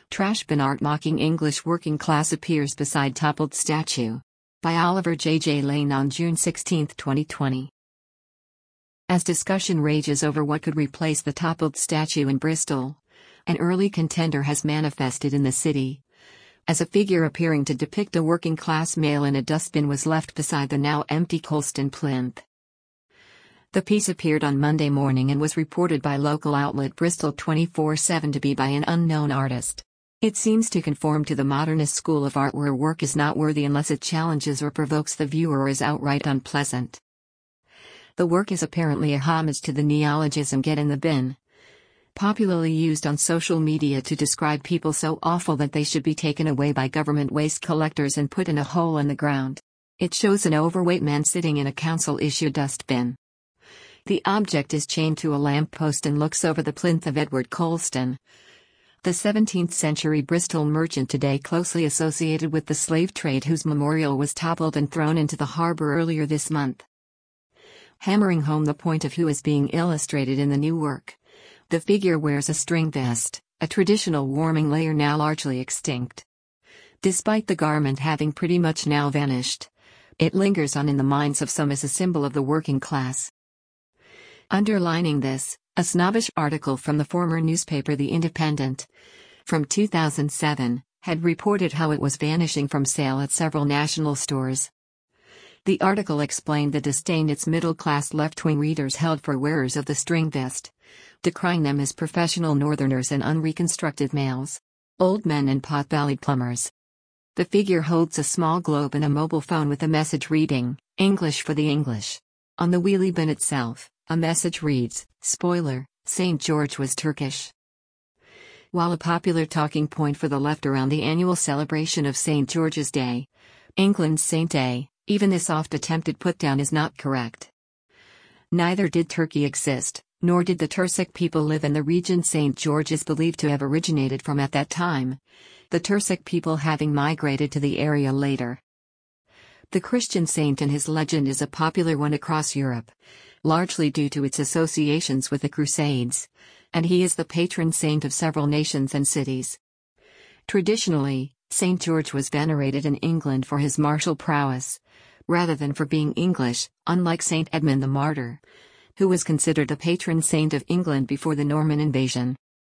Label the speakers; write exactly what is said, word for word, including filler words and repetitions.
Speaker 1: Trash bin art mocking English working class appears beside toppled statue. By Oliver J J Lane on June sixteenth, twenty twenty. As discussion rages over what could replace the toppled statue in Bristol, an early contender has manifested in the city, as a figure appearing to depict a working-class male in a dustbin was left beside the now empty Colston plinth. The piece appeared on Monday morning and was reported by local outlet Bristol twenty-four seven to be by an unknown artist. It seems to conform to the modernist school of art where work is not worthy unless it challenges or provokes the viewer or is outright unpleasant. The work is apparently a homage to the neologism "get in the bin," popularly used on social media to describe people so awful that they should be taken away by government waste collectors and put in a hole in the ground. It shows an overweight man sitting in a council-issued dustbin. The object is chained to a lamppost and looks over the plinth of Edward Colston, the seventeenth-century Bristol merchant today closely associated with the slave trade, whose memorial was toppled and thrown into the harbour earlier this month. Hammering home the point of who is being illustrated in the new work, the figure wears a string vest, a traditional warming layer now largely extinct. Despite the garment having pretty much now vanished, it lingers on in the minds of some as a symbol of the working class. Underlining this, a snobbish article from the former newspaper The Independent, from two thousand seven, had reported how it was vanishing from sale at several national stores. The article explained the disdain its middle-class left-wing readers held for wearers of the string vest, decrying them as professional northerners and unreconstructed males, old men and pot-bellied plumbers. The figure holds a small globe and a mobile phone with a message reading, "English for the English." On the wheelie bin itself, a message reads, "Spoiler, Saint George was Turkish." While a popular talking point for the left around the annual celebration of Saint George's Day, England's Saint Day, even this oft-attempted put-down is not correct. Neither did Turkey exist, nor did the Turcic people live in the region Saint George is believed to have originated from at that time, the Turcic people having migrated to the area later. The Christian saint and his legend is a popular one across Europe, largely due to its associations with the Crusades, and he is the patron saint of several nations and cities. Traditionally, Saint George was venerated in England for his martial prowess, rather than for being English, unlike Saint Edmund the Martyr, who was considered a patron saint of England before the Norman invasion.